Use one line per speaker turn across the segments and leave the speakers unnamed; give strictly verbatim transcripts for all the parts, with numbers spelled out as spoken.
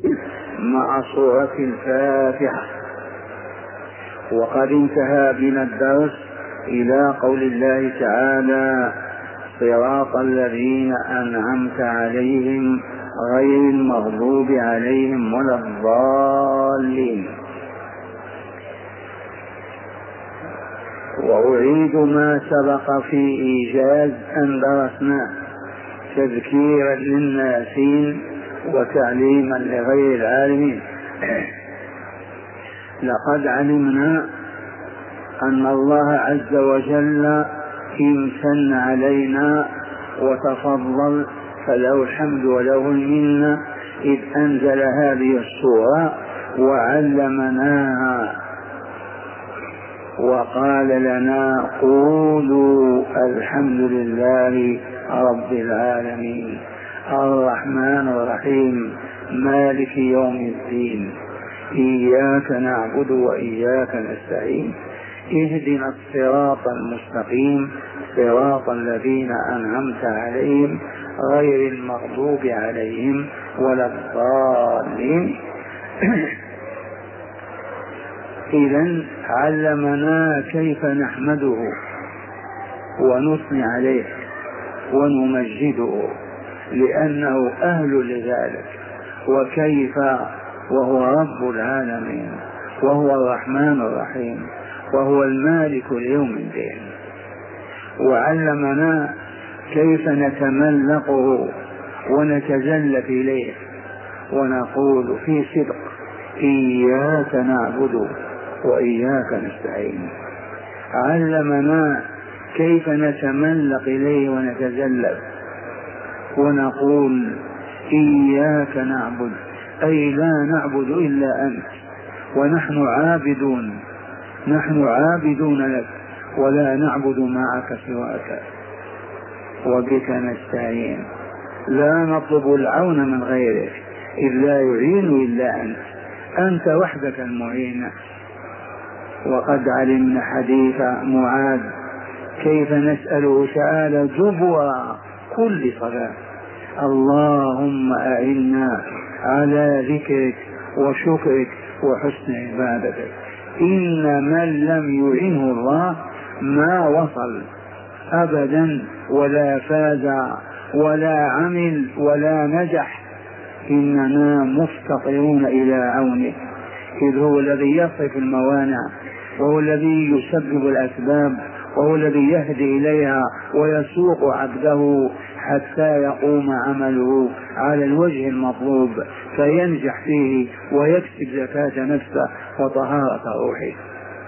مع سورة الفاتحة. وقد انتهى بنا الدرس إلى قول الله تعالى: صراط الذين أنعمت عليهم غير المغضوب عليهم ولا الضالين. وأعيد ما سبق في إيجاز أن درسناه تذكيرا للناسين وتعليما لغير العالمين. لقد علمنا أن الله عز وجل امتن علينا وتفضل، فله الحمد وله المنة، إذ أنزل هذه السورة وعلمناها وقال لنا: قولوا الحمد لله رب العالمين الرحمن الرحيم مالك يوم الدين إياك نعبد وإياك نستعين اهدنا الصراط المستقيم صراط الذين أنعمت عليهم غير المغضوب عليهم ولا الضالين. إذن علمنا كيف نحمده ونثني عليه ونمجده لأنه أهل لذلك، وكيف وهو رب العالمين وهو الرحمن الرحيم وهو المالك ليوم الدين. وعلمنا كيف نتملقه ونتجلف إليه ونقول في صدق: إياك نعبد وإياك نستعين. علمنا كيف نتملق إليه ونتجلف ونقول: إياك نعبد، أي لا نعبد إلا أنت، ونحن عابدون، نحن عابدون لك ولا نعبد معك سواك، وبك نستعين، لا نطلب العون من غيرك إذ لا يعين إلا أنت، أنت وحدك المعين. وقد علمنا حديث معاذ كيف نسأله تعالى دبر كل صلاة: اللهم أعنا على ذكرك وشكرك وحسن عبادتك. إن من لم يعنه الله ما وصل أبدا ولا فاز ولا عمل ولا نجح، إننا مفتقرون إلى عونه، إذ هو الذي يصرف الموانع وهو الذي يسبب الأسباب وهو الذي يهدي إليها ويسوق عبده حتى يقوم عمله على الوجه المطلوب فينجح فيه ويكسب زكاة نفسه وطهارة روحه.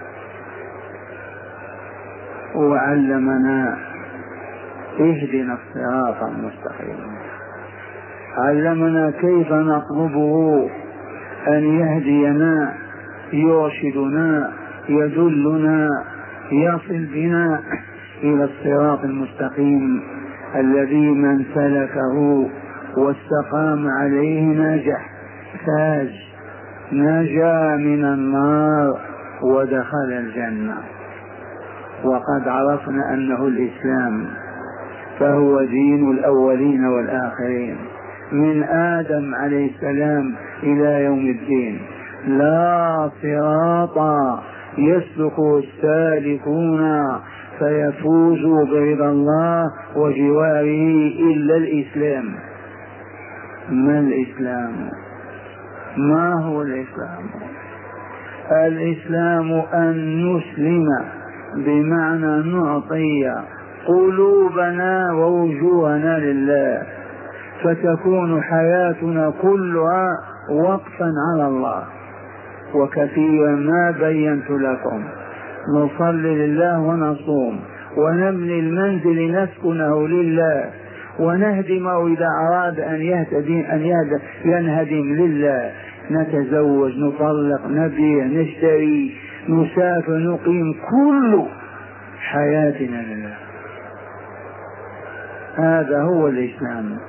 وعلمنا اهدنا الصراط المستقيم، علمنا كيف نطلبه أن يهدينا، يرشدنا، يدلنا، يصل بنا إلى الصراط المستقيم الذي من سلكه واستقام عليه نجح، فاز، نجا من النار ودخل الجنة. وقد عرفنا أنه الإسلام، فهو دين الأولين والآخرين من آدم عليه السلام إلى يوم الدين. لا صراط يسلك السالكون فيفوزوا برضا الله وجواره إلا الإسلام. ما الإسلام؟ ما هو الإسلام؟ الإسلام أن نسلم، بمعنى نعطي قلوبنا ووجوهنا لله، فتكون حياتنا كلها وقفا على الله. وكثيرا ما بينت لكم نصلي لله ونصوم ونبني المنزل نسكنه لله ونهدمه إذا أراد أن يهتدم أن ينهدم لله، نتزوج، نطلق، نبيع، نشتري، نسافر، نقيم، كل حياتنا لله. هذا هو الإسلام،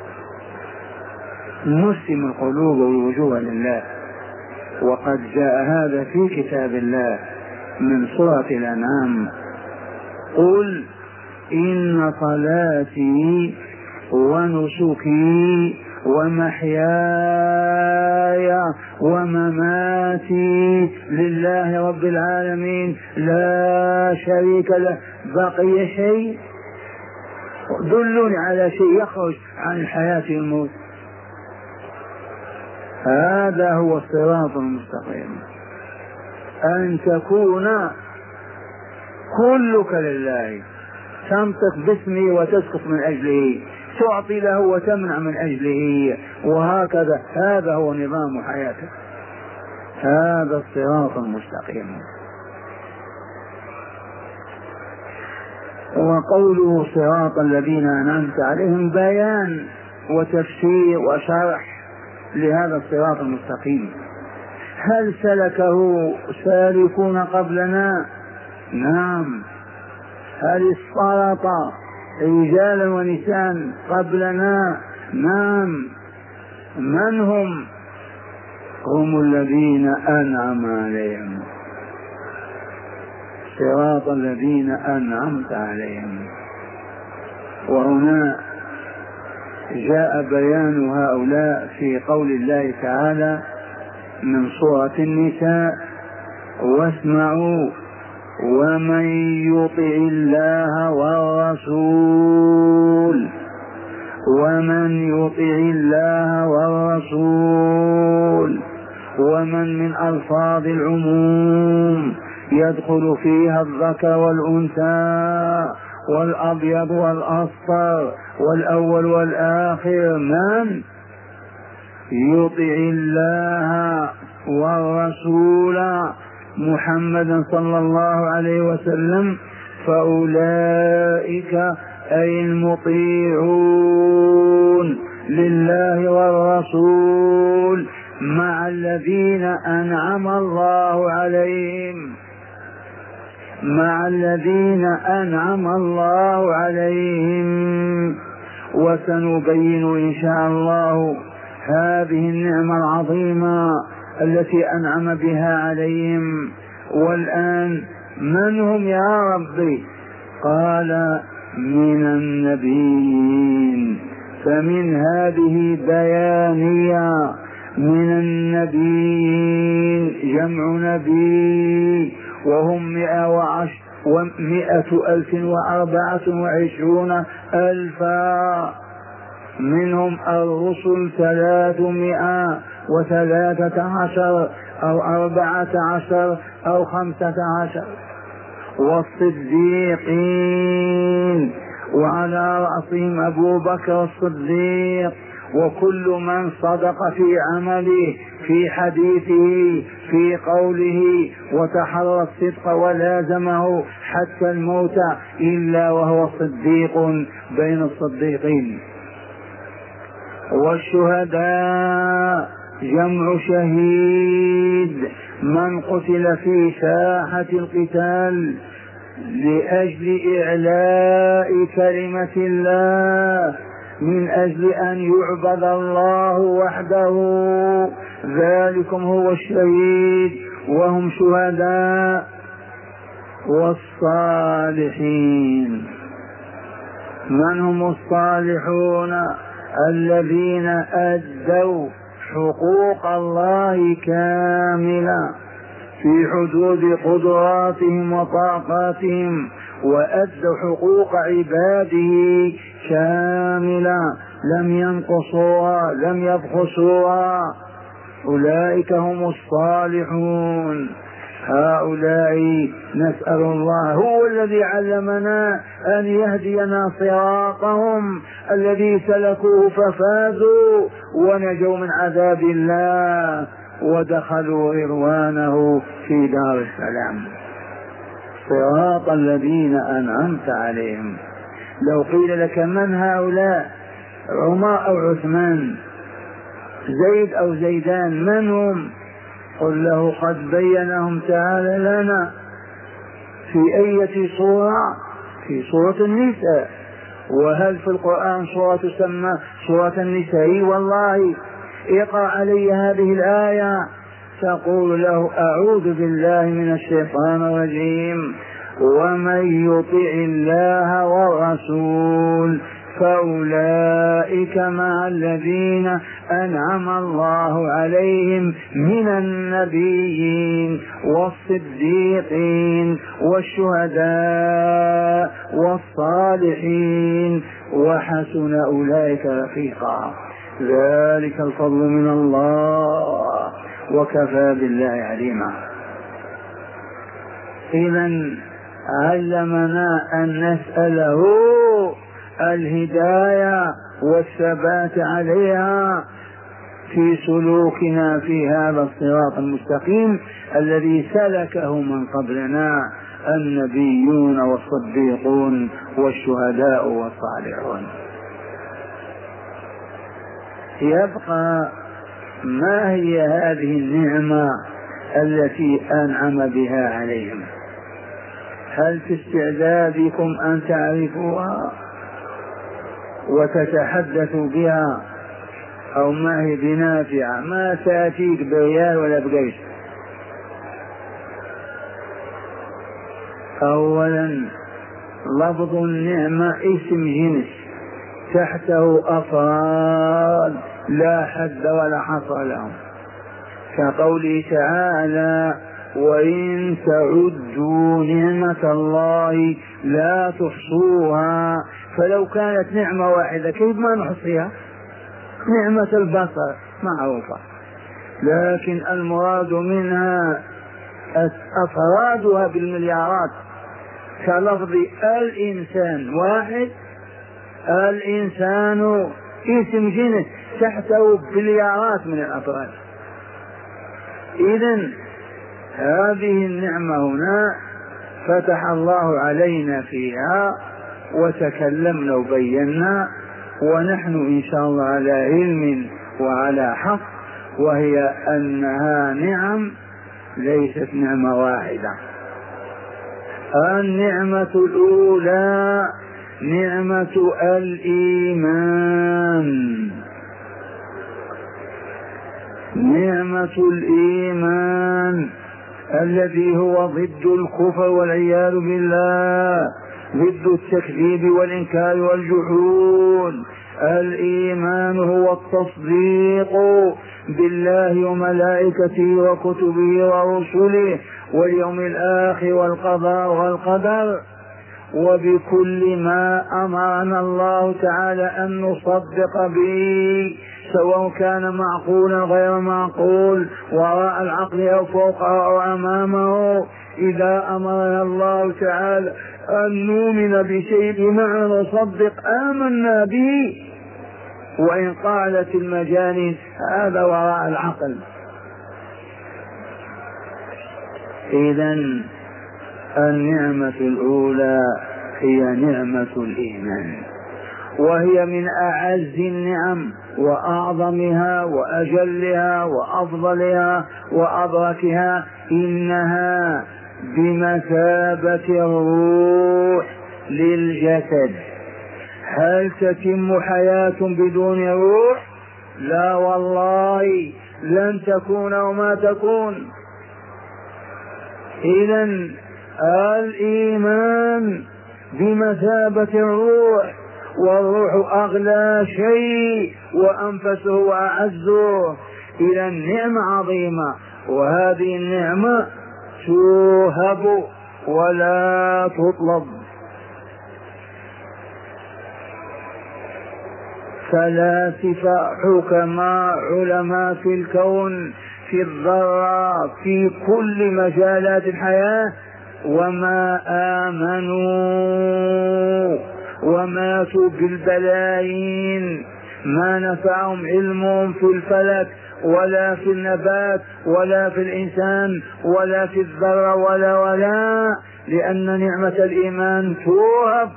نسلم القلوب والوجوه لله. وقد جاء هذا في كتاب الله من سورة الأنعام: قل إن صلاتي ونسكي ومحياي ومماتي لله رب العالمين لا شريك له. بقي شيء؟ دلوني على شيء يخرج عن الحياة والموت. هذا هو الصراط المستقيم، أن تكون كلك لله، تنطق باسمه وتسقط من أجله، تعطي له وتمنع من أجله، وهكذا. هذا هو نظام حياتك، هذا الصراط المستقيم. وقوله صراط الذين أنعمت عليهم بيان وتفسير وشرح لهذا الصراط المستقيم. هل سلكه سالكون قبلنا؟ نعم. هل اصطلط رجالا ونساء قبلنا؟ نعم. من هم؟ هم الذين أنعم عليهم، صراط الذين أنعمت عليهم. وهنا جاء بيان هؤلاء في قول الله تعالى من سورة النساء: واسمعوا ومن يطع الله والرسول، ومن يطع الله والرسول، ومن من ألفاظ العموم يدخل فيها الذكر والأنثى والأبيض والأصفر والأول والآخر. من يطع الله والرسول محمدا صلى الله عليه وسلم فأولئك أي المطيعون لله والرسول مع الذين أنعم الله عليهم، مع الذين أنعم الله عليهم. وسنبين إن شاء الله هذه النعمة العظيمة التي أنعم بها عليهم. والآن من هم يا ربي؟ قال من النبيين، فمن هذه بيانية. من النبيين جمع نبي، وهم مئة وعشر ومئة ألف وأربعة وعشرون ألفا. منهم الرسل ثلاثمائة وثلاثة عشر أو أربعة عشر أو خمسة عشر، والصديقين وعلى رأسهم أبو بكر الصديق، وكل من صدق في عمله في حديثه في قوله وتحرى الصدق ولازمه حتى الموت إلا وهو صديق بين الصديقين. والشهداء جمع شهيد، من قتل في ساحة القتال لأجل إعلاء كلمة الله، من أجل أن يعبد الله وحده، ذلكم هو الشهيد، وهم شهداء. والصالحين، من هم الصالحون؟ الذين أدوا حقوق الله كاملة في حدود قدراتهم وطاقاتهم، وأدوا حقوق عباده كاملة، لم ينقصوها لم يبخسوها. أولئك هم الصالحون. هؤلاء نسأل الله هو الذي علمنا أن يهدينا صراطهم الذي سلكوه ففازوا ونجوا من عذاب الله ودخلوا رضوانه في دار السلام. صراط الذين أنعمت عليهم. لو قيل لك من هؤلاء؟ عمر أو عثمان، زيد أو زيدان، من هم؟ قل له قد بينهم تعالى لنا. في أي سورة؟ في سورة النساء. وهل في القرآن سورة تسمى سورة النساء؟ والله اقرأ علي هذه الآية تقول له أعوذ بالله من الشيطان الرجيم: ومن يطع الله والرسول فأولئك مع الذين أنعم الله عليهم من النبيين والصديقين والشهداء والصالحين وحسن أولئك رفيقا. ذلك الفضل من الله وكفى بالله عليما. إذن علمنا أن نسأله الهداية والثبات عليها في سلوكنا في هذا الصراط المستقيم الذي سلكه من قبلنا النبيون والصديقون والشهداء والصالحون. يبقى ما هي هذه النعمة التي أنعم بها عليهم؟ هل في استعدادكم أن تعرفوها وتتحدثوا بها، أو ما هي بنافعة؟ ما تأتيك بريال ولا بقيس. أولا لفظ النعمة اسم جنس تحته أفراد لا حد ولا حصر لهم، كقوله تعالى وإن تعدوا نعمة الله لا تحصوها. فلو كانت نعمة واحدة كيف ما نحصيها؟ نعمة البصر معروفة، لكن المراد منها أفرادها بالمليارات، كلفظ الإنسان واحد. الإنسان اسم جنس تحته بليارات من الأفراد. إذن هذه النعمة هنا فتح الله علينا فيها وتكلمنا وبينا، ونحن إن شاء الله على علم وعلى حق، وهي أنها نعم ليست نعمة واحدة. النعمة الأولى نعمة الإيمان، نعمة الإيمان الذي هو ضد الكفر والعياذ بالله، ضد التكذيب والإنكار والجحود. الإيمان هو التصديق بالله وملائكته وكتبه ورسله واليوم الآخر والقضاء والقدر، وبكل ما أمرنا الله تعالى أن نصدق به، سواء كان معقولا غير معقول، وراء العقل أو فوقه أو أمامه. إذا أمرنا الله تعالى أن نؤمن بشيء بمعنى نصدق آمنا به، وإن قالت المجانين هذا وراء العقل. إذن النعمة الأولى هي نعمة الإيمان، وهي من أعز النعم وأعظمها وأجلها وأفضلها وأبركها. إنها بمثابة الروح للجسد. هل تتم حياة بدون روح؟ لا والله، لن تكون وما تكون. إذن الإيمان بمثابة الروح، والروح أغلى شيء وأنفسه وأعزه. إذا النعمة عظيمة، وهذه النعمة توهب ولا تطلب. فلاسفة حكماء علماء في الكون في الذرة في كل مجالات الحياة، وما آمنوا وماتوا بالبلايين، ما نفعهم علمهم في الفلك ولا في النبات ولا في الإنسان ولا في الذرة ولا ولا لأن نعمة الإيمان توهب،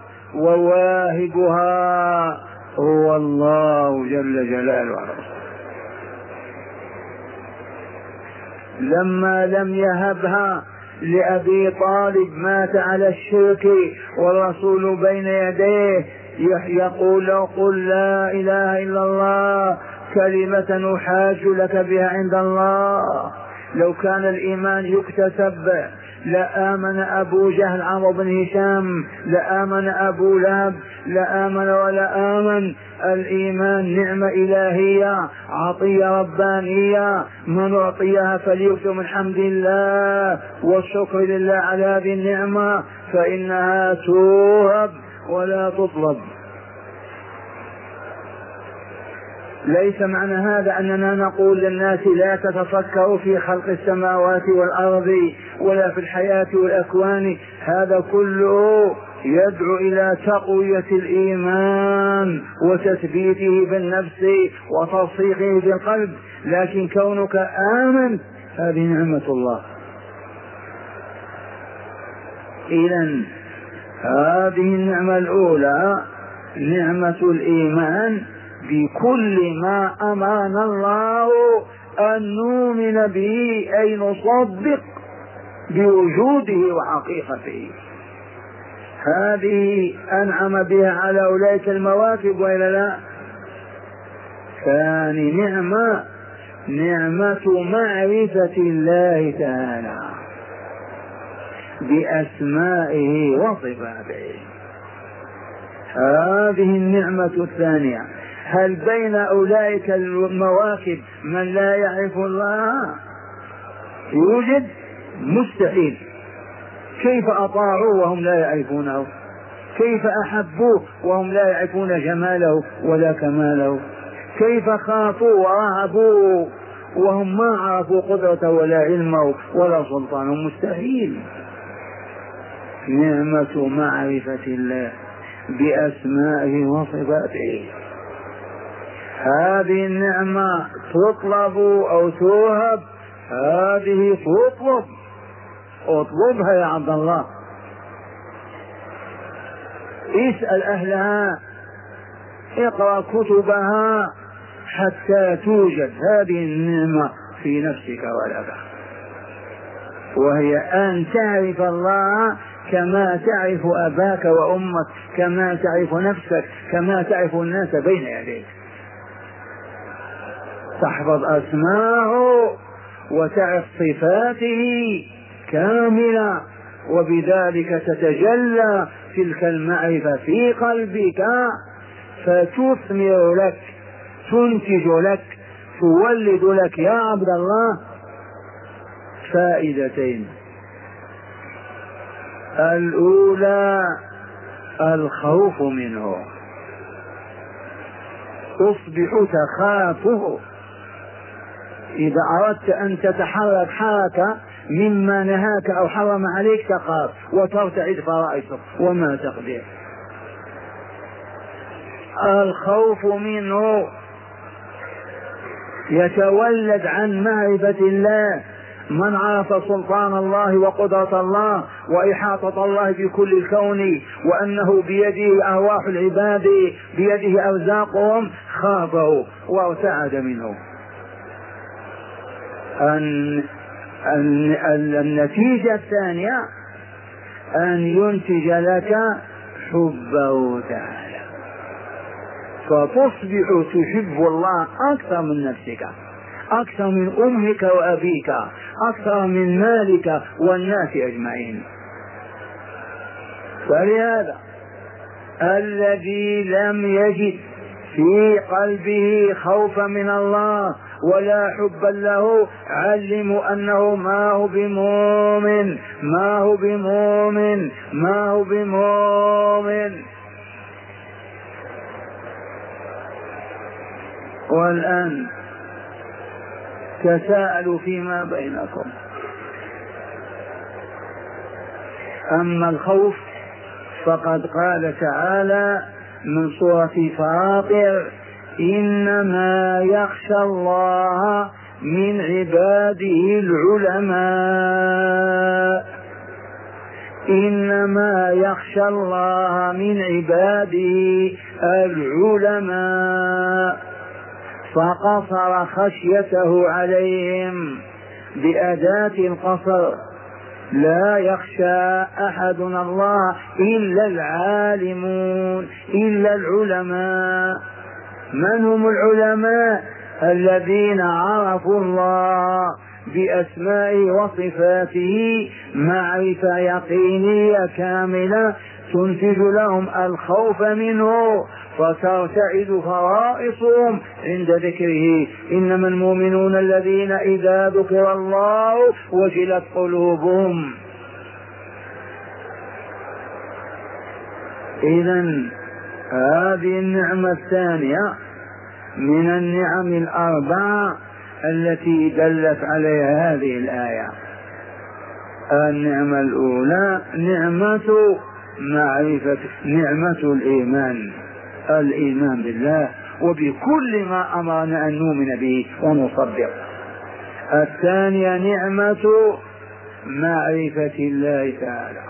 وواهبها هو الله جل جلاله. لما لم يهبها لأبي طالب مات على الشرك والرسول بين يديه يقول له قل لا إله إلا الله كلمة أحاج لك بها عند الله، لو كان الإيمان يكتسب لآمن أبو جهل عمرو بن هشام، لآمن أبو لهب، لآمن ولا آمن. الإيمان نعمة إلهية، عطية ربانية، من أعطيها فليكثر من حمد الله والشكر لله على هذه النعمة، فإنها توهب ولا تطلب. ليس معنى هذا أننا نقول للناس لا تتفكروا في خلق السماوات والأرض ولا في الحياة والأكوان، هذا كله يدعو إلى تقوية الإيمان وتثبيته بالنفس وتصديقه بالقلب، لكن كونك آمن هذه نعمة الله. إذن هذه النعمة الأولى نعمة الإيمان بكل ما أمرنا الله أن نؤمن به، أي نصدق بوجوده وحقيقته. هذه أنعم بها على أولئك المواكب وإلا لا؟ ثاني نعمة نعمة معرفة الله تعالى بأسمائه وصفاته. هذه النعمة الثانية. هل بين أولئك المواكب من لا يعرف الله؟ يوجد؟ مستحيل. كيف أطاعوا وهم لا يعرفونه؟ كيف أحبوه وهم لا يعرفون جماله ولا كماله؟ كيف خافوا ورهبوا وهم ما عرفوا قدرته ولا علمه ولا سلطانه؟ مستحيل. نعمة معرفة الله بأسمائه وصفاته، هذه النعمة تطلب أو توهب؟ هذه تطلب. اطلبها يا عبد الله، اسأل أهلها، اقرأ كتبها حتى توجد هذه النعمة في نفسك ولك، وهي أن تعرف الله كما تعرف أباك وأمك، كما تعرف نفسك، كما تعرف الناس بين يديك. تحفظ أسماءه وتعرف صفاته كاملة، وبذلك تتجلى تلك المعرفة في قلبك فتثمر لك، تنتج لك، تولد لك يا عبد الله فائدتين. الأولى الخوف منه، تصبح تخافه. إذا أردت أن تتحرك حركة مما نهاك أو حرم عليك تخاف وترتعد فرائصك وما تقدر. الخوف منه يتولد عن معرفة الله. من عرف سلطان الله وقدرة الله وإحاطة الله بكل الكون وأنه بيده أرواح العباد، بيده أرزاقهم، خافه وارتعد منه. أن النتيجة الثانية أن ينتج لك حبه تعالى، فتصبح تحب الله أكثر من نفسك، أكثر من أمك وأبيك، أكثر من مالك والناس أجمعين. فلهذا الذي لم يجد في قلبه خوفا من الله ولا حبا له علموا أنه ما هو بمؤمن، ما هو بمؤمن، ما هو بمؤمن. والآن تساءلوا فيما بينكم. أما الخوف فقد قال تعالى من سورة فاطر: إنما يخشى الله من عباده العلماء، إنما يخشى الله من عباده العلماء، فقصر خشيته عليهم بأداة القصر. لا يخشى أحدنا الله إلا العالمون، إلا العلماء. من هم العلماء؟ الذين عرفوا الله بأسمائه وصفاته معرفة يقينية كاملة تنتج لهم الخوف منه، فترتعد فرائصهم عند ذكره. إنما المؤمنون الذين إذا ذكر الله وجلت قلوبهم. إذن هذه النعمة الثانية من النعم الأربعة التي دلت عليها هذه الآية. النعمة الأولى نعمة معرفة، نعمة الإيمان، الإيمان بالله وبكل ما أمرنا أن نؤمن به ونصدق. الثانية نعمة معرفة الله تعالى.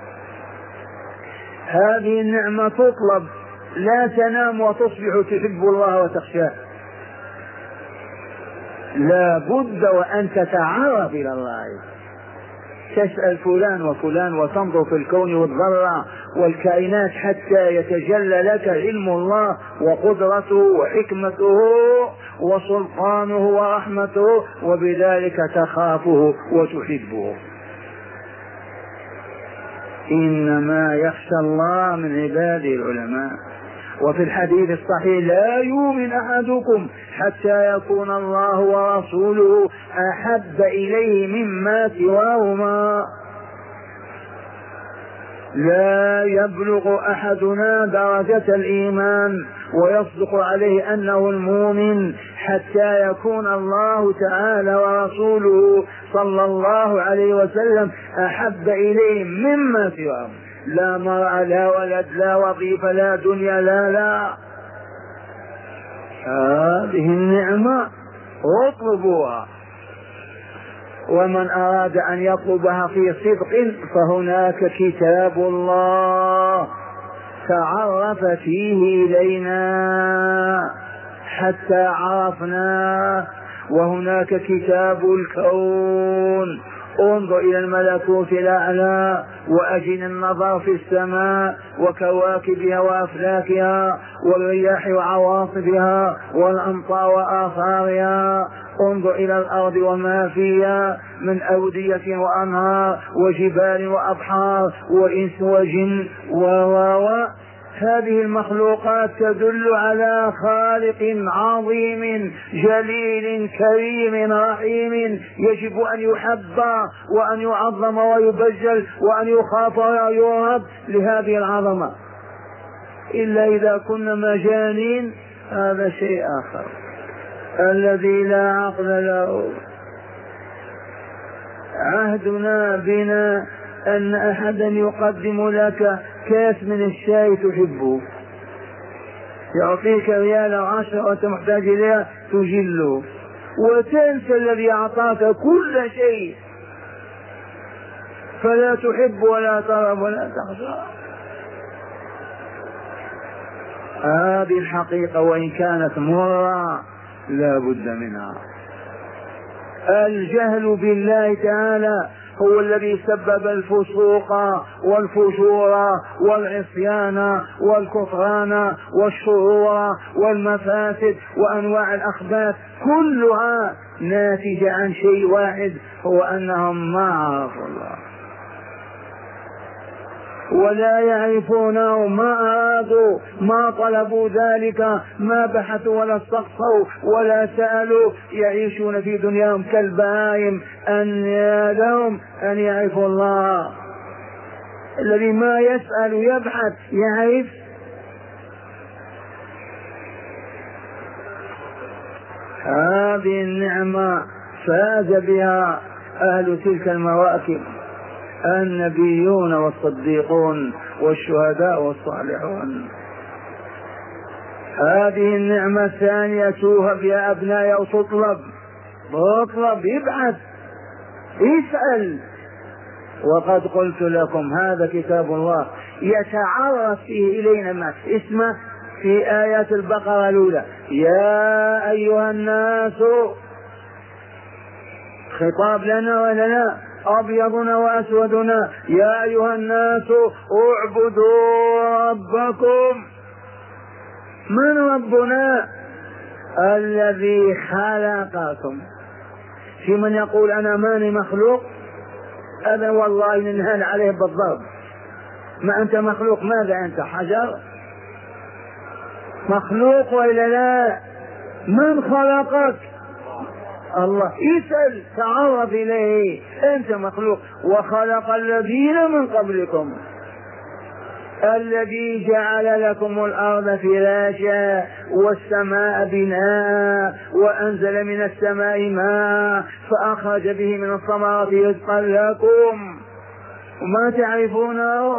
هذه النعمة تطلب، لا تنام وتصبح تحب الله وتخشاه، لا بد وأن تتعرف إلى الله، تسأل فلان وفلان وتنظر في الكون والذرة والكائنات حتى يتجلى لك علم الله وقدرته وحكمته وسلطانه ورحمته، وبذلك تخافه وتحبه. إنما يخشى الله من عباده العلماء. وفي الحديث الصحيح لا يؤمن أحدكم حتى يكون الله ورسوله أحب إليه مما سواهما. لا يبلغ أحدنا درجة الإيمان ويصدق عليه أنه المؤمن حتى يكون الله تعالى ورسوله صلى الله عليه وسلم أحب إليه مما سواهما. لا مرأة لا ولد لا وظيفة لا دنيا لا لا. هذه النعمة اطلبوها، ومن أراد أن يطلبها في صدق فهناك كتاب الله تعرف فيه إلينا حتى عرفنا، وهناك كتاب الكون. انظر إلى الملكوت الأعلى وأجل النظر في السماء وكواكبها وأفلاكها والرياح وعواصفها والأمطار وآثارها. انظر إلى الأرض وما فيها من أودية وأنهار وجبال وأبحار وإنس وجن و هذه المخلوقات تدل على خالق عظيم جليل كريم رحيم يجب أن يحب وأن يعظم ويبجل وأن يخاف ويرهب لهذه العظمة. إلا إذا كنا مجانين هذا شيء آخر. الذي لا عقل له. عهدنا بنا أن أحدا يقدم لك كاس من الشاي تحبه، يعطيك ريال عشرة وأنت محتاج إليها تجله، وتنسى الذي أعطاك كل شيء فلا تحب ولا ترغب ولا تخشى. هذه الحقيقة وإن كانت مرة لا بد منها. الجهل بالله تعالى هو الذي سبب الفسوق والفجور والعصيان والكفران والشرور والمفاسد وأنواع الأخباث، كلها ناتجة عن شيء واحد، هو أنهم ما عرفوا الله ولا يعرفونه، ما أرادوا، ما طلبوا ذلك، ما بحثوا ولا استقصوا ولا سألوا، يعيشون في دنياهم كالبهائم. أن لهم أن يعرفوا الله. الذي ما يسأل يبحث يعرف. هذه النعمة فاز بها أهل تلك المواكب، النبيون والصديقون والشهداء والصالحون. هذه النعمة الثانية توهب يا أبنائي أو تطلب، اطلب، يبعث، اسأل. وقد قلت لكم هذا كتاب الله يتعرف فيه إلينا ما اسمه في آيات البقرة الأولى: يا أيها الناس، خطاب لنا ولنا، أبيضنا وأسودنا، يا أيها الناس اعبدوا ربكم. من ربنا؟ الذي خلقكم. في من يقول أنا ماني مخلوق، هذا والله ننهال عليه بالضرب. ما أنت مخلوق، ماذا أنت حجر؟ مخلوق وإلا لا؟ من خلقك؟ الله. اسأل، تعرف إليه، أنت مخلوق. وخلق الذين من قبلكم، الذي جعل لكم الأرض فراشا والسماء بناء وأنزل من السماء ماء فأخرج به من الثمرات رزقا لكم وما تعرفونه.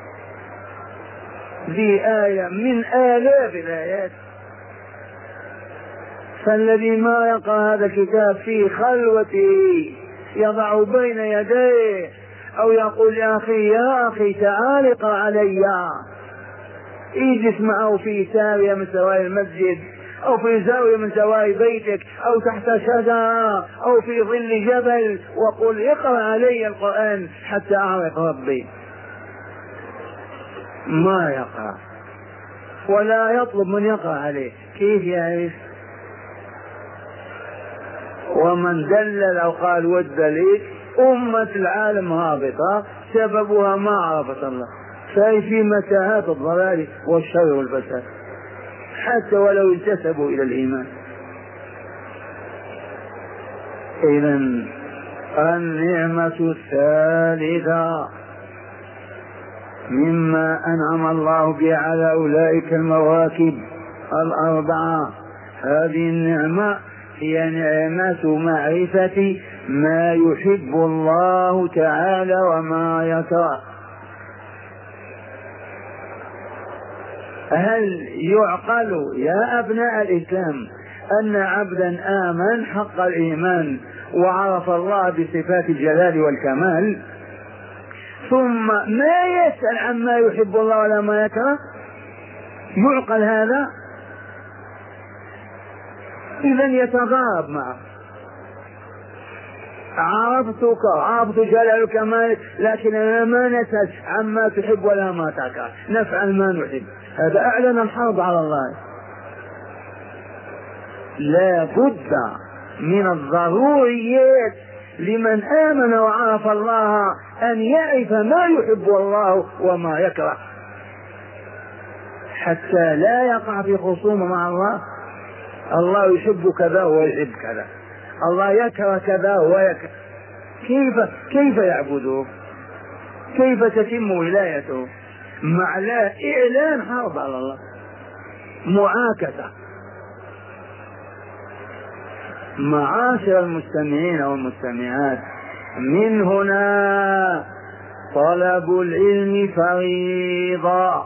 ذي آية من آلاف الآيات. فالذي ما يقرأ هذا الكتاب في خلوته يضع بين يديه أو يقول يا أخي يا أخي تعال اقرأ علي، اجلس معه في زاوية من زوايا المسجد أو في زاوية من زوايا بيتك أو تحت شجرة أو في ظل جبل وقل اقرأ علي القرآن حتى أعرف ربي. ما يقرأ ولا يطلب من يقرأ عليه، كيف يعرف؟ ومن دلل أو قال والدليل أمة العالم هابطة سببها ما عرفت الله، فهي في متاهات الضلال والشر والفساد حتى ولو انتسبوا إلى الإيمان. إذن النعمة الثالثة مما أنعم الله بها على أولئك المواكب الأربعة، هذه النعمة هي نعمة معرفة ما يحب الله تعالى وما يكره. هل يعقل يا أبناء الإسلام أن عبدا آمن حق الإيمان وعرف الله بصفات الجلال والكمال ثم ما يسأل عما يحب الله ولا ما يكره؟ يعقل هذا؟ إذن يتضارب معه. عرفتك عرفت جلال الكمال لكن أنا ما نسأل عما تحب ولا ما تكره، نفعل ما نحب. هذا أعلن الحرب على الله. لا بد من الضروريات لمن آمن وعرف الله أن يعرف ما يحب الله وما يكره حتى لا يقع في خصومة مع الله. الله يحب كذا ويحب كذا، الله يكره كذا ويكره، كيف كيف يعبده؟ كيف تتم ولايته؟ مع لا إعلان حرب على الله، معاكسة. معاشر المستمعين والمستمعات، من هنا طلب العلم فريضة،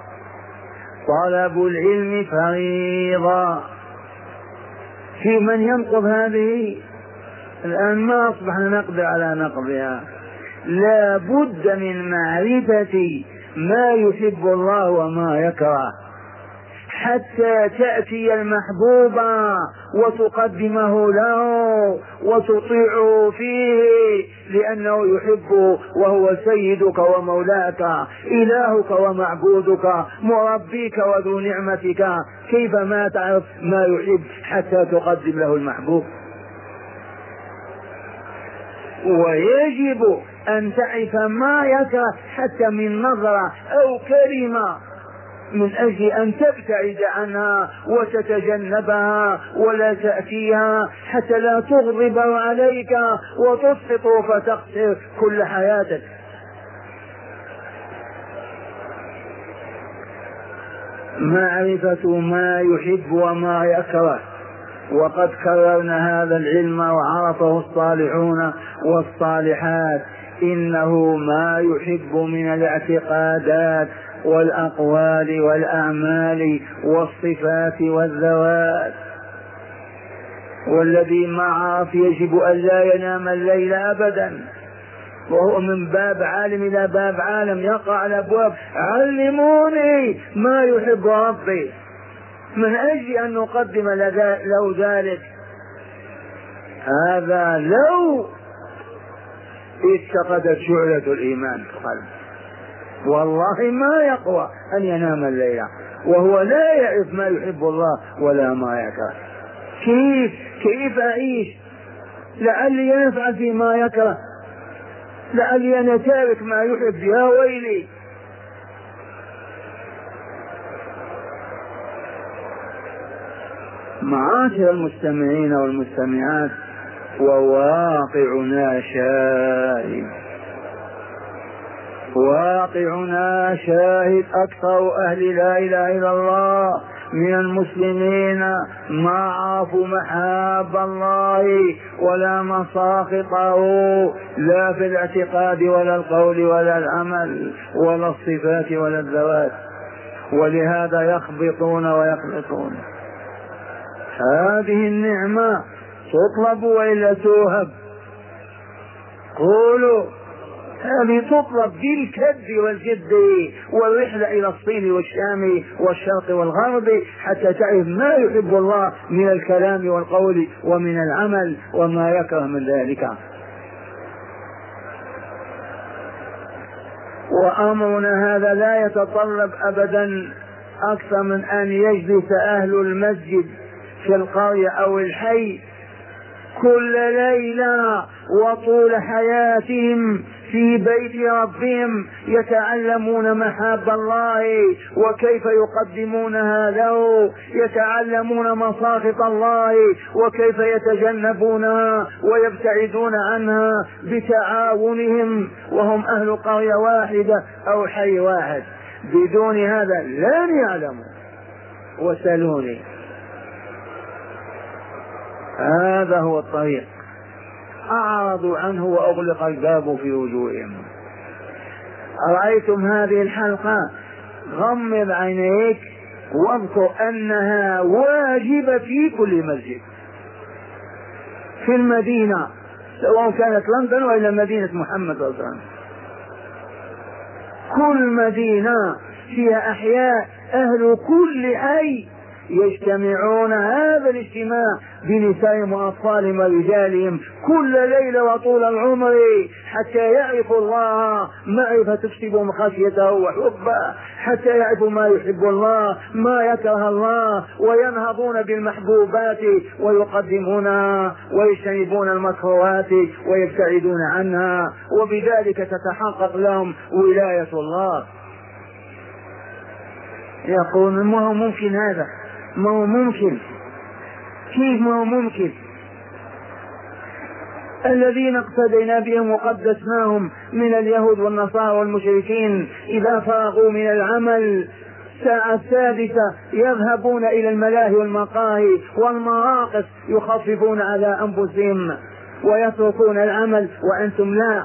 طلب العلم فريضة. في من ينقض هذه الآن؟ ما أصبحنا نقدر على نقضها. لا بد من معرفة ما يحب الله وما يكره حتى تأتي المحبوب وتقدمه له وتطيعه فيه لأنه يحبه وهو سيدك ومولاك إلهك ومعبودك مربيك وذو نعمتك. كيف ما تعرف ما يحب حتى تقدم له المحبوب؟ ويجب أن تعرف ما يكره حتى من نظرة أو كلمة من أجل أن تبتعد عنها وتتجنبها ولا تأتيها حتى لا تغضب عليك وتسقط فتخسر كل حياتك. معرفة ما يحب وما يكره، وقد كررنا هذا العلم وعرفه الصالحون والصالحات. إنه ما يحب من الاعتقادات والأقوال والأعمال والصفات والذوات. والذي ما عرف يجب أن لا ينام الليل أبدا، وهو من باب عالم إلى باب عالم يقع على أبواب علموني ما يحب ربي من أجل أن نقدم له ذلك. هذا لو اتخذت شعلة الإيمان في القلب والله ما يقوى أن ينام الليل وهو لا يعرف ما يحب الله ولا ما يكره. كيف كيف أعيش لعلي يفعل فيما يكره، لعلي أن أتارك ما يحب، يا ويلي. معاشر المستمعين والمستمعات، وواقعنا شاهد، واقعنا شاهد. أكثر أهل لا إله إلا الله من المسلمين ما عرفوا محاب الله ولا مساخطه، لا في الاعتقاد ولا القول ولا العمل ولا الصفات ولا الذوات، ولهذا يخبطون ويخلطون. هذه النعمة تطلب وإلا توهب؟ قولوا. هذه تطلب بالكد والجد والرحلة إلى الصين والشام والشرق والغرب حتى تعرف ما يحب الله من الكلام والقول ومن العمل وما يكره من ذلك. وأمرنا هذا لا يتطلب أبدا أكثر من أن يجلس أهل المسجد في القرية أو الحي كل ليلة وطول حياتهم في بيت ربهم يتعلمون محاب الله وكيف يقدمونها له، يتعلمون مساخط الله وكيف يتجنبونها ويبتعدون عنها بتعاونهم، وهم أهل قرية واحدة أو حي واحد. بدون هذا لن يعلموا. وسلوني، هذا هو الطريق. أعرضوا عنه وأغلق الباب في وجوههم. أرأيتم هذه الحلقة؟ غمض عينيك واذكر أنها واجبة في كل مسجد في المدينة، سواء كانت لندن وإلا مدينة محمد صلى الله عليه وسلم. كل مدينة فيها أحياء أهل كل حي يجتمعون هذا الاجتماع بنسائهم وأطفالهم ورجالهم كل ليلة وطول العمر حتى يعرفوا الله معرفة تكسبهم خشيته وحبه، حتى يعرفوا ما يحب الله ما يكره الله، وينهضون بالمحبوبات ويقدمونها ويجتنبون المكروهات ويبتعدون عنها، وبذلك تتحقق لهم ولاية الله. يقول ما هو ممكن هذا؟ ما هو ممكن؟ كيف ما هو ممكن؟ الذين اقتدينا بهم وقدسناهم من اليهود والنصارى والمشركين إذا فرغوا من العمل الساعة السادسة يذهبون إلى الملاهي والمقاهي والمراقص يخففون على أنفسهم ويتركون العمل وأنتم لا.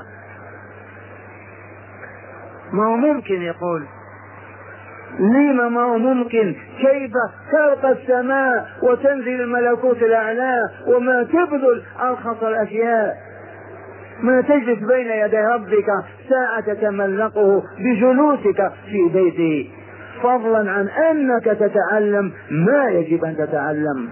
ما هو ممكن؟ يقول لما ما هو ممكن؟ كيف ترقى السماء وتنزل الملكوت الأعلى وما تبذل أرخص الأشياء، ما تجلس بين يدي ربك ساعة تتملقه بجلوسك في بيته، فضلا عن أنك تتعلم ما يجب أن تتعلم.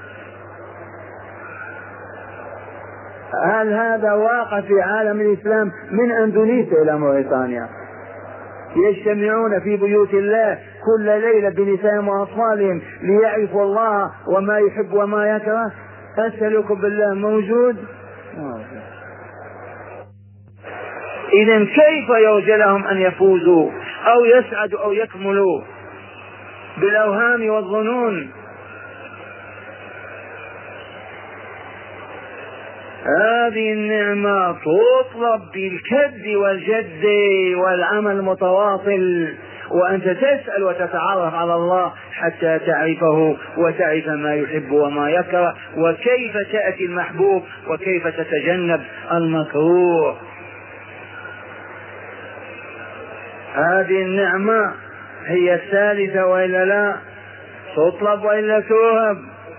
هل هذا واقع في عالم الإسلام من أندونيسيا إلى موريتانيا؟ يجتمعون في بيوت الله كل ليلة بنسائهم وأطفالهم ليعرفوا الله وما يحب وما يكره. أسألكم بالله موجود؟ إذن كيف يرجى لهم أن يفوزوا أو يسعدوا أو يكملوا بالأوهام والظنون؟ هذه النعمة تطلب بالكد والجد والعمل المتواصل، وأنت تسأل وتتعرف على الله حتى تعرفه وتعرف ما يحب وما يكره، وكيف تأتي المحبوب وكيف تتجنب المكروه. هذه النعمة هي الثالثة وإلا لا؟ تطلب وإلا توهب؟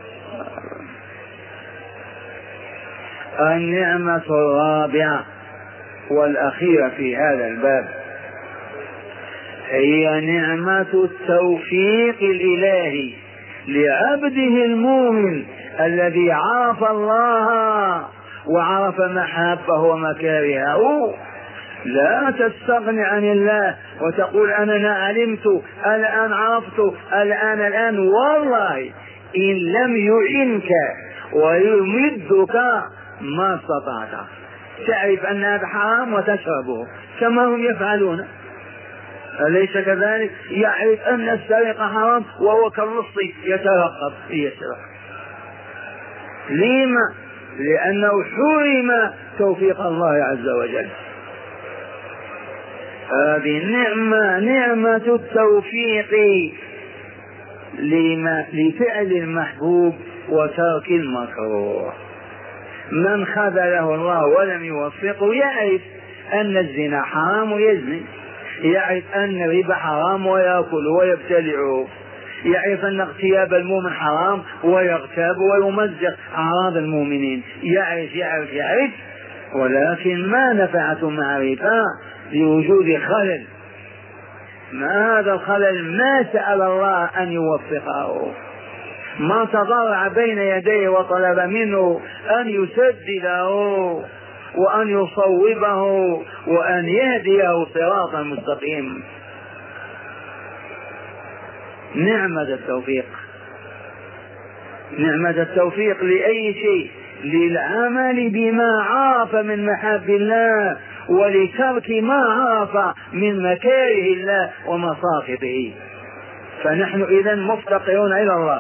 النعمة الرابعة والأخيرة في هذا الباب هي نعمة التوفيق الإلهي لعبده المؤمن الذي عرف الله وعرف محابه ومكارهه. لا تستغني عن الله وتقول أنا علمت الآن عرفت الآن الآن والله إن لم يعنك ويمدك ما استطعت، تعرف أن هذا حرام وتشربه كما هم يفعلون، أليس كذلك؟ يعرف أن السرقة حرام وهو كاللص يترقب يسرق. لما؟ لأنه حرم توفيق الله عز وجل. هذه النعمة نعمة التوفيق لما لفعل المحبوب وترك المكروه. من خذله الله ولم يوفقه يعرف أن الزنا حرام ويزني، يعرف أن الربا حرام ويأكل ويبتلعه، يعرف أن اغتياب المؤمن حرام ويغتاب ويمزق أعراض المؤمنين، يعرف يعرف يعرف ولكن ما نفعته معرفة لوجود خلل. ما هذا الخلل؟ ما سأل الله أن يوفقه، ما تضرع بين يديه وطلب منه أن يسدده وأن يصوبه وأن يهديه صراطا مستقيم. نعمة التوفيق، نعمة التوفيق لأي شيء، للعمل بما عرف من محاب الله ولترك ما عرف من مكاره الله ومصاخبه. فنحن إذن مفتقرون إلى الله.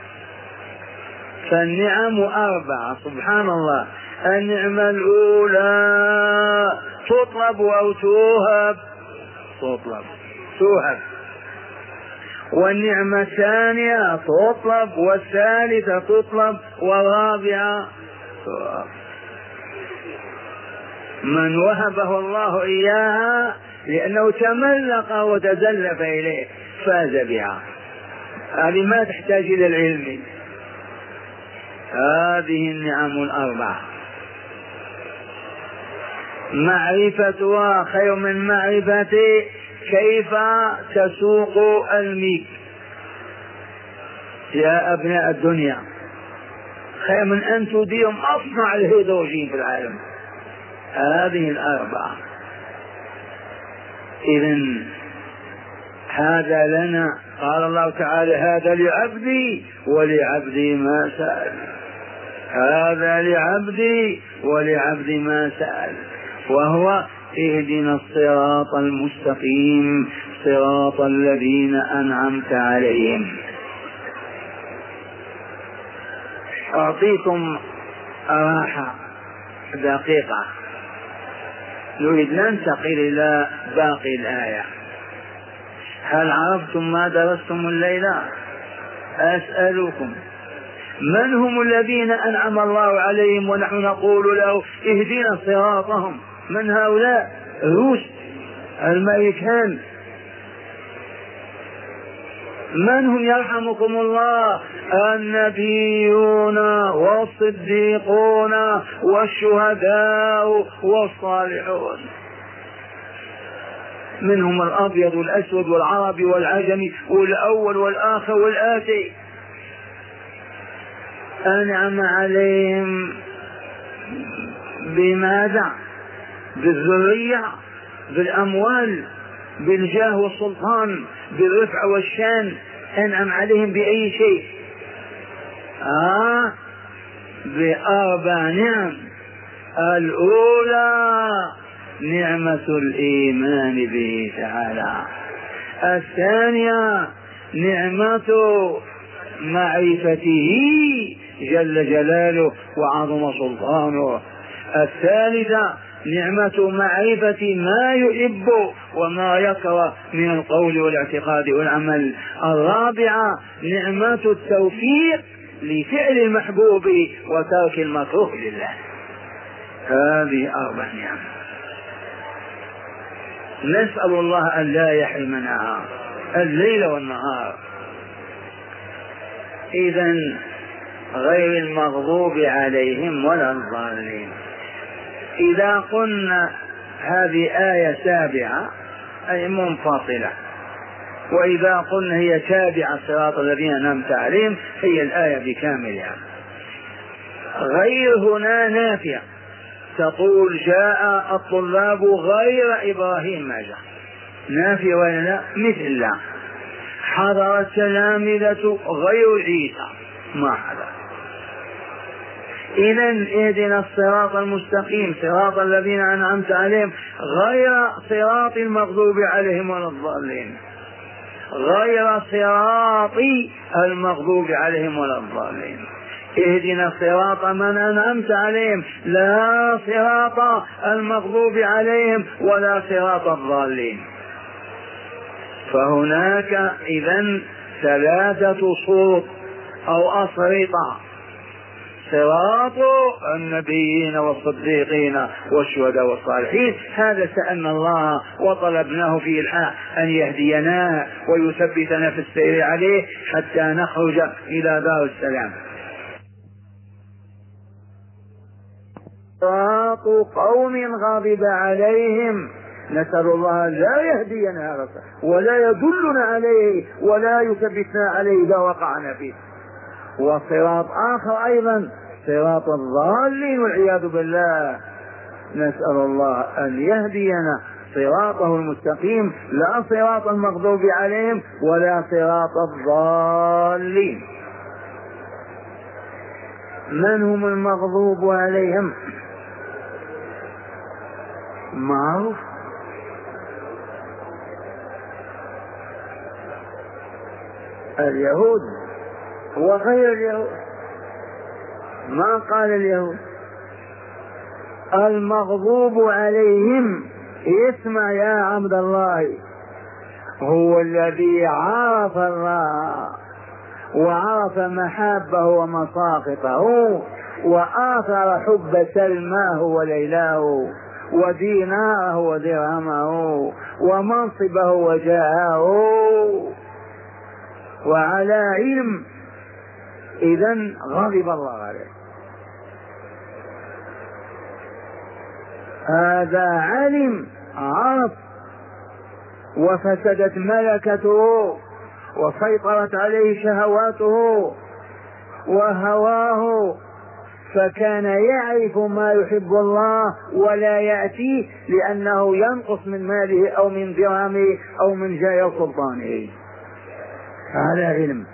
فالنعم أربعة سبحان الله. النعمة الأولى تطلب أو توهب، تطلب توهب. والنعمة الثانية تطلب، والثالثة تطلب، والرابعة توهب. من وهبه الله إياها لأنه تملق وتزلف إليه فاز بها. هذه ما تحتاج إلى العلم. هذه النعم الأربعة معرفتها خير من معرفة كيف تسوق الميك يا أبناء الدنيا، خير من أن تدير مصنع الهيدروجين في العالم. هذه الأربعة. إذن هذا لنا، قال الله تعالى هذا لعبدي ولعبدي ما سأل، هذا لعبدي ولعبدي ما سأل، وهو اهدنا الصراط المستقيم صراط الذين أنعمت عليهم. أعطيكم راحة دقيقة، نريد ننتقل إلى باقي الآية. هل عرفتم ما درستم الليلة؟ أسألكم من هم الذين أنعم الله عليهم ونحن نقول له اهدنا صراطهم؟ من هؤلاء؟ روس الملكان. من هم يرحمكم الله؟ النبيون والصديقون والشهداء والصالحون، منهم الأبيض والأسود والعربي والعجمي والأول والآخر والآتي. أنعم عليهم بماذا؟ بالذرية، بالأموال، بالجاه والسلطان، بالرفع والشان. أنعم عليهم بأي شيء؟ آه بأربع نعم. الأولى نعمة الإيمان به تعالى، الثانية نعمة معرفته جل جلاله وعظم سلطانه، الثالثة نعمة معرفة ما يحب وما يكره من القول والاعتقاد والعمل، الرابعة نعمة التوفيق لفعل المحبوب وترك المكروه لله. هذه أربع نعم نسأل الله أن لا يحرمنا الليل والنهار. إذن غير المغضوب عليهم ولا الضالين. إذا قلنا هذه آية سابعة أي منفصلة، وإذا قلنا هي تابعة صراط الذين أنعمت عليهم هي الآية بكاملها. غير هنا نافية، تقول جاء الطلاب غير إبراهيم ما جاء، نافية ولا لا؟ مثل لا. حضر التلامذة غير عيسى ما حضر. إذا اهدنا الصراط المستقيم صراط الذين أنعمت عليهم غير صراط المغضوب عليهم ولا الضالين، غير صراط المغضوب عليهم ولا الضالين. اهدنا صراط من أنعمت عليهم لا صراط المغضوب عليهم ولا صراط الضالين. فهناك إذن ثلاثة صوت أو أصرطة: صراط النبيين والصديقين والشهداء والصالحين. هذا سألنا الله وطلبناه في الحق أن يهدينا ويثبتنا في السير عليه حتى نخرج إلى دار السلام. صراط قوم غضب عليهم، نسأل الله لا يهدينا ولا يدلنا عليه ولا يثبتنا عليه إذا وقعنا فيه. وصراط آخر أيضا صراط الضالين والعياذ بالله، نسأل الله أن يهدينا صراطه المستقيم لا صراط المغضوب عليهم ولا صراط الضالين. من هم المغضوب عليهم؟ معروف، اليهود وغير اليهود. ما قال اليهود المغضوب عليهم. اسمع يا عبد الله، هو الذي عرف الله وعرف محابه ومساقطه وآثر حب سلماه وليلاه وديناره ودرهمه ومنصبه وجاهه وعلى علم، إذن غضب الله عليه. هذا علم عرف وفسدت ملكته وسيطرت عليه شهواته وهواه، فكان يعرف ما يحب الله ولا يأتيه لأنه ينقص من ماله أو من درهمه أو من جاه سلطانه. هذا علم.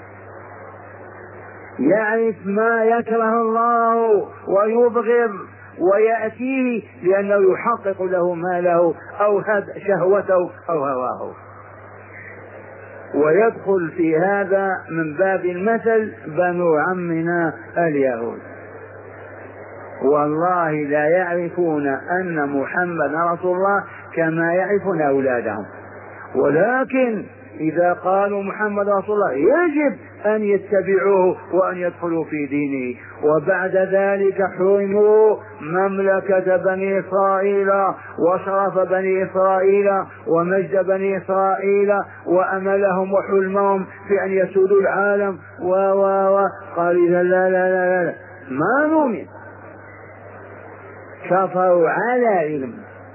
يعرف ما يكره الله ويبغض ويأتيه لأنه يحقق له ماله أو شهوته أو هواه. ويدخل في هذا من باب المثل بنو عمنا اليهود، والله لا يعرفون أن محمد رسول الله كما يعرفون أولادهم، ولكن إذا قالوا محمد رسول الله يجب أن يتبعوه وأن يدخلوا في دينه. وبعد ذلك حرموا مملكة بني إسرائيل وشرف بني إسرائيل ومجد بني إسرائيل وأملهم وحلمهم في أن يسودوا العالم و و و قال إذا لا لا لا لا ما نؤمن. كفروا على علم،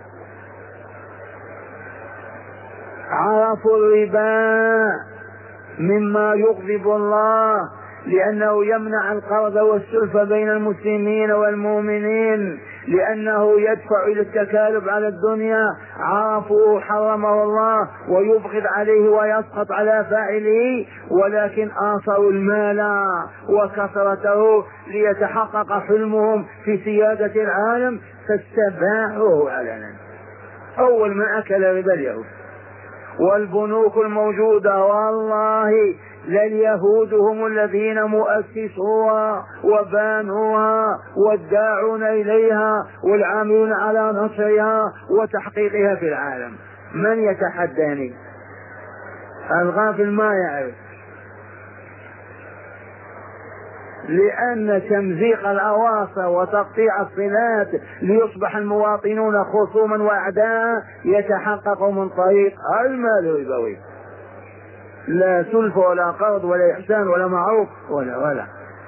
عرفوا الربا مما يغضب الله لأنه يمنع القرض والسلف بين المسلمين والمؤمنين، لأنه يدفع إلى التكالب على الدنيا. عرفوا حرمه الله ويبغض عليه ويسقط على فاعله، ولكن آثروا المال وكثرته ليتحقق حلمهم في سيادة العالم فاستباحوه علنا. أول من أكل ربا اليهود والبنوك الموجودة، والله لليهود هم الذين مؤسسوها وبانوها والداعون إليها والعاملون على نشرها وتحقيقها في العالم. من يتحداني؟ الغافل ما يعرف، لأن تمزيق الأواصر وتقطيع الصلات ليصبح المواطنون خصوما وأعداء يتحقق من طريق المال الربوي، لا سلف ولا قرض ولا إحسان ولا معروف ولا ولا.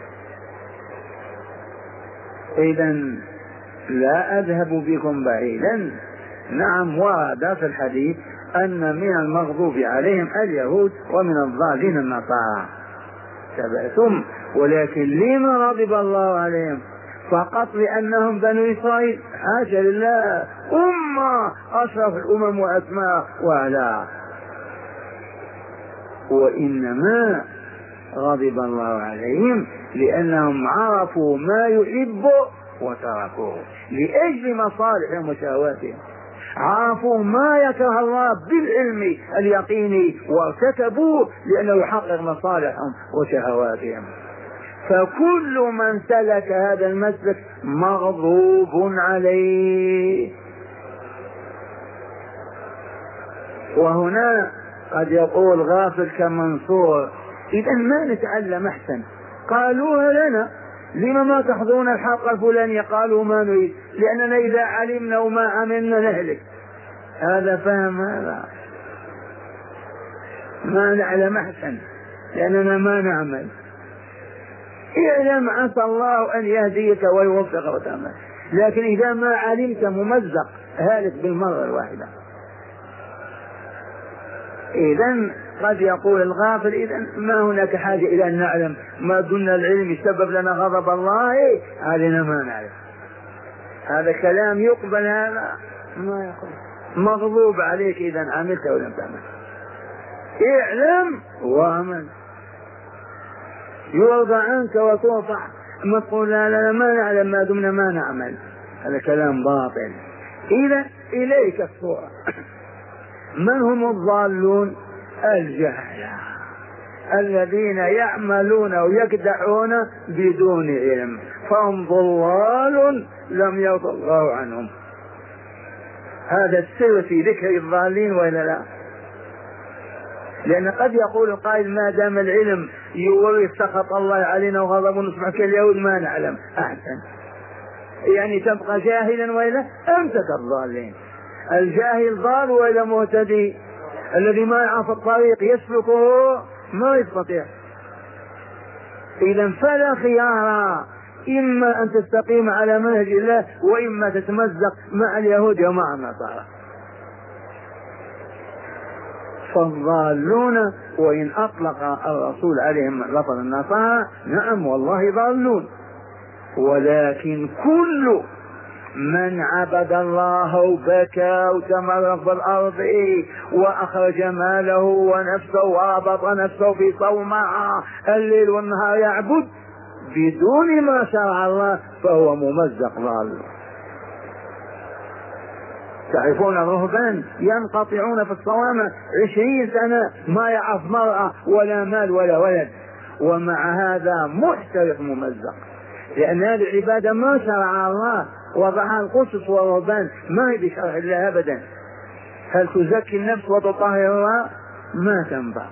إذن لا أذهب بكم بعيدا. نعم ورد في الحديث أن من المغضوب عليهم اليهود ومن الضالين النصارى. تبعتم، ولكن لما غضب الله عليهم؟ فقط لأنهم بنو إسرائيل؟ حاشا لله، أمة أشرف الأمم وأسماء وأعلاها. وإنما غضب الله عليهم لأنهم عرفوا ما يحب وتركوه لأجل مصالحهم وشهواتهم، عرفوا ما يكره الله بالعلم اليقيني وارتكبوه لأنه يحقق مصالحهم وشهواتهم. فكل من سلك هذا المسلك مغضوب عليه. وهنا قد يقول غافل كمنصور: إذا ما نتعلم أحسن؟ قالوها لنا، لما ما تحضرون الحق الفلاني؟ قالوا ما نريد، لأننا إذا علمنا وما عملنا نهلك. هذا فهم، هذا ما نعلم أحسن لأننا ما نعمل. اعلم عسى الله أن يهديك ويوفقك وتعمل، لكن إذا ما علمت ممزق هالك بالمرة الواحدة. إذن قد يقول الغافل: إذن ما هناك حاجة إلى أن نعلم، ما دون العلم يسبب لنا غضب الله، علينا ما نعلم. هذا كلام يقبل؟ هذا ما يقبل. مغضوب عليك إذا عملت ولم تعمل. اعلم واعمل، يرضى عنك وتوضع. ما تقول لا لا ما نعلم ما دمنا ما نعمل، هذا كلام باطل. إذا إليك الصورة. من هم الضالون؟ الجهلة الذين يعملون ويكدحون بدون علم، فهم ضلال لم يرضى الله عنهم. هذا السر في ذكر الضالين ولا لا؟ لأن قد يقول القائل: ما دام العلم يورث سخط الله علينا وغضبه نصبح كاليهود ما نعلم. أحسن، يعني تبقى جاهلا وإلا أنت كالضالين. الجاهل ضال وإلا مهتدي؟ الذي ما يعرف الطريق يسلكه ما يستطيع. إذا فلا خيار، إما أن تستقيم على منهج الله وإما تتمزق مع اليهود ومع النصارى. فالضالون، وإن أطلق الرسول عليهم لفظ النصارى، نعم والله ضالون، ولكن كل من عبد الله وبكى وتمرغ بالأرض وأخرج ماله ونفسه وربط نفسه في صومعة الليل والنهار يعبد بدون ما شرع الله فهو ممزق ضال. تعرفون الرهبان ينقطعون في الصوامع عشرين سنة ما يعرف مرأة ولا مال ولا ولد، ومع هذا محترق ممزق، لأن هذه العبادة ما شرع الله، وضعها القسس والرهبان، ما هي بشرع الله أبدا. هل تزكي النفس وتطهرها؟ ما تنفع.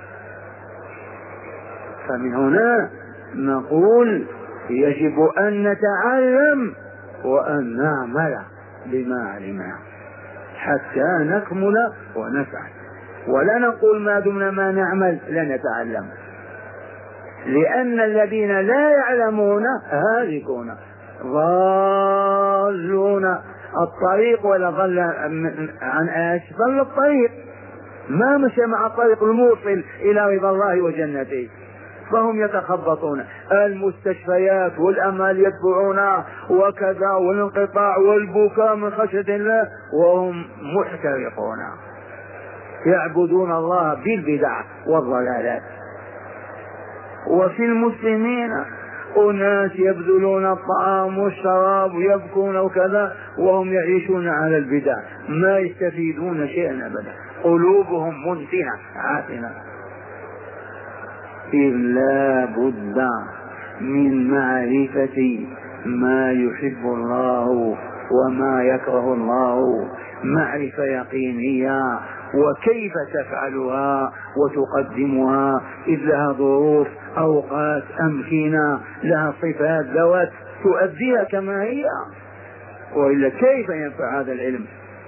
فمن هنا نقول يجب أن نتعلم وأن نعمل بما علمنا حتى نكمل ونفعل، ولا نقول ما دمنا ما نعمل لا نتعلم، لأن الذين لا يعلمون هالكون ضالون الطريق، ولا ضل عن ايش؟ ضل الطريق، ما مشى مع الطريق الموصل إلى رضا الله وجنته، فهم يتخبطون. المستشفيات والأمال يتبعون وكذا، والانقطاع والبكاء من خشية الله وهم محترقون، يعبدون الله بالبدع والضلالات. وفي المسلمين أناس يبذلون الطعام والشراب ويبكون وكذا وهم يعيشون على البدع، ما يستفيدون شيئا أبدا، قلوبهم منتنة عافنة. إذ لا بد من معرفة ما يحب الله وما يكره الله، معرفة يقينية، وكيف تفعلها وتقدمها، إذ لها ظروف، أوقات، أمكنة، لها صفات، ذوات تؤديها كما هي، وإلا كيف ينفع هذا العلم؟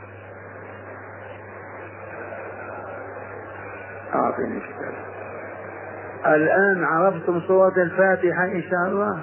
أعطيني الكتاب. الآن عرفتم سورة الفاتحة إن شاء الله.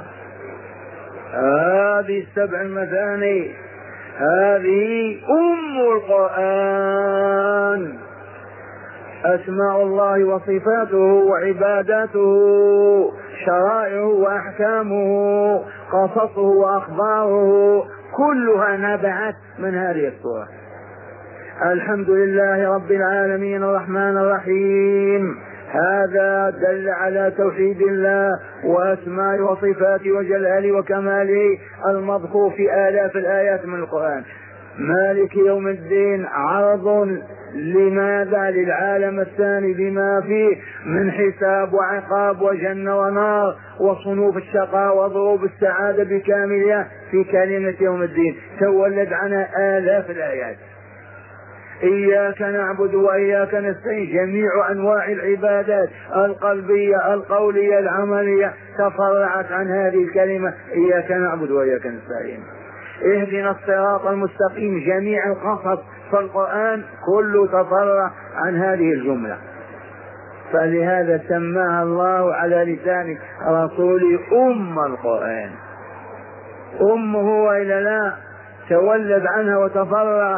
هذه السبع المثاني، هذه أم القرآن، أسماء الله وصفاته وعباداته، شرائعه وأحكامه، قصصه وأخباره، كلها نبعت من هذه السورة. الحمد لله رب العالمين الرحمن الرحيم هذا دل على توحيد الله وأسماء وصفاته وجلاله وكماله المذكور في آلاف الآيات من القرآن. مالك يوم الدين عرض لماذا؟ للعالم الثاني بما فيه من حساب وعقاب وجنة ونار وصنوف الشقاء وضروب السعادة بكاملها في كلمة يوم الدين تولد عنها آلاف الآيات. إياك نعبد وإياك نستعين، جميع أنواع العبادات القلبية القولية العملية تفرعت عن هذه الكلمة إياك نعبد وإياك نستعين. اهدنا الصراط المستقيم، جميع القصص في القرآن كله تفرع عن هذه الجملة، فلهذا سماها الله على لسان رسوله أم القرآن. أمه وإلا لا، تولد عنها وتفرع.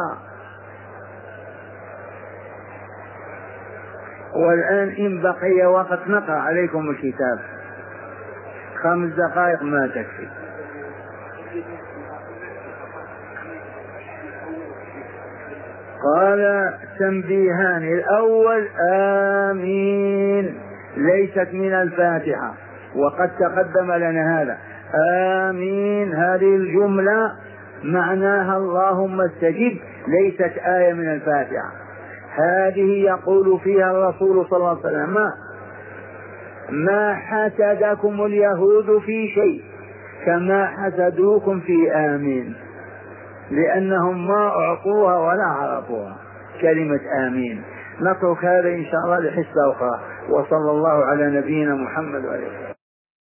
والآن إن بقي وقت نقرأ عليكم الكتاب، خمس دقائق ما تكفي. قال تنبيهان: الأول آمين ليست من الفاتحة، وقد تقدم لنا هذا. آمين هذه الجملة معناها اللهم استجب، ليست آية من الفاتحة. هذه يقول فيها الرسول صلى الله عليه وسلم: ما حسدكم اليهود في شيء كما حسدوكم في آمين، لأنهم ما أعطوها ولا عرفوها كلمة آمين. نترك هذا إن شاء الله لحصة أخرى، وصلى الله على نبينا محمد وعلى آله.